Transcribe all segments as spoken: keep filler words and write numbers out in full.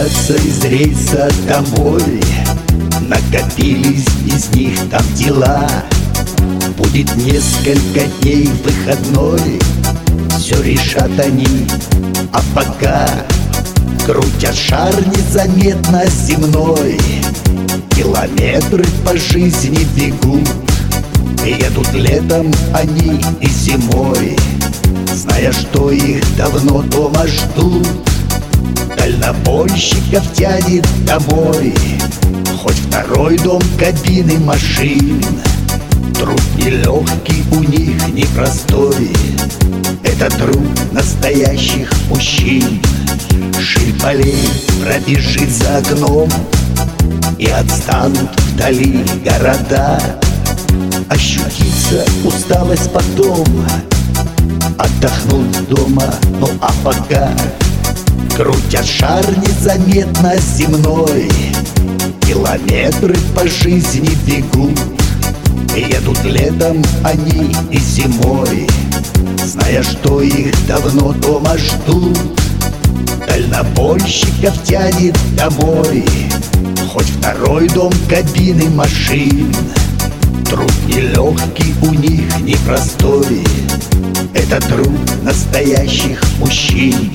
возвращаться из рейса домой. Накопились из них там дела. Будет несколько дней выходной, все решат они. А пока крутят шар незаметно земной, километры по жизни бегут. И едут летом они и зимой, зная, что их давно дома ждут. Дальнобойщиков тянет домой, хоть второй дом кабины машин. Труд нелегкий у них непростой, это труд настоящих мужчин. Шиль полей пробежит за окном, и отстанут вдали города. Ощутится усталость потом, отдохнуть дома, ну а пока крутят шар незаметно земной, километры по жизни бегут. И едут летом они и зимой, зная, что их давно дома ждут. Дальнобойщиков тянет домой, хоть второй дом кабины машин. Труд нелегкий у них непростой, это труд настоящих мужчин.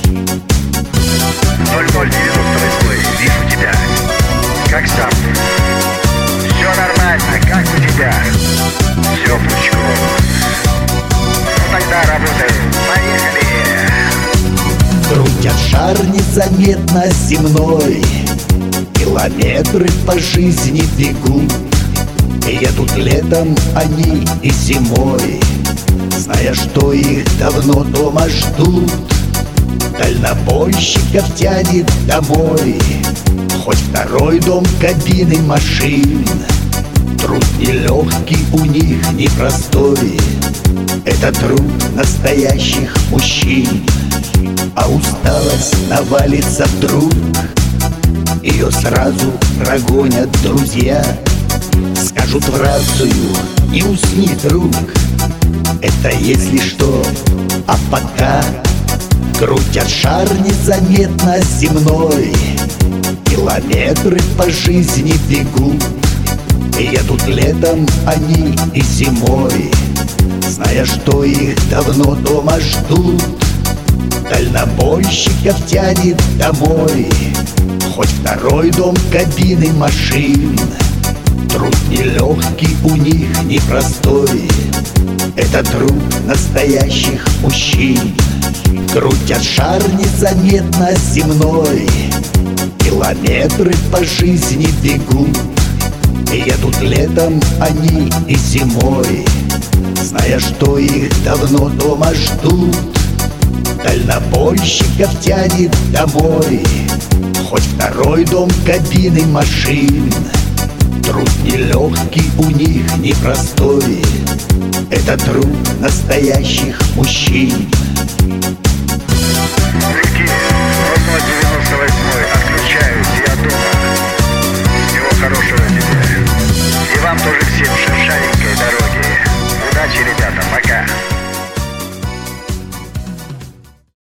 ноль ноль девяносто восемь, вижу тебя. Как сам? Все нормально, как у тебя? Все пучком. Ну тогда работаем, поехали. Крутят шар незаметно земной, километры по жизни бегут. И едут летом они и зимой, зная, что их давно дома ждут. Дальнобойщиков тянет домой, хоть второй дом кабины машин. Труд нелегкий у них непростой, это труд настоящих мужчин. А усталость навалится вдруг, ее сразу прогонят друзья. Скажут в рацию: не усни, друг, это если что. А пока крутят шар незаметно земной, километры по жизни бегут. И едут летом они и зимой, зная, что их давно дома ждут. Дальнобойщиков тянет домой, хоть второй дом кабины машин. Труд нелегкий у них непростой, это труд настоящих мужчин. Крутят шар незаметно земной, километры по жизни бегут. И едут летом они и зимой, зная, что их давно дома ждут. Дальнобойщиков тянет домой, хоть второй дом кабины машин. Труд нелегкий у них непростой, это труд настоящих мужчин.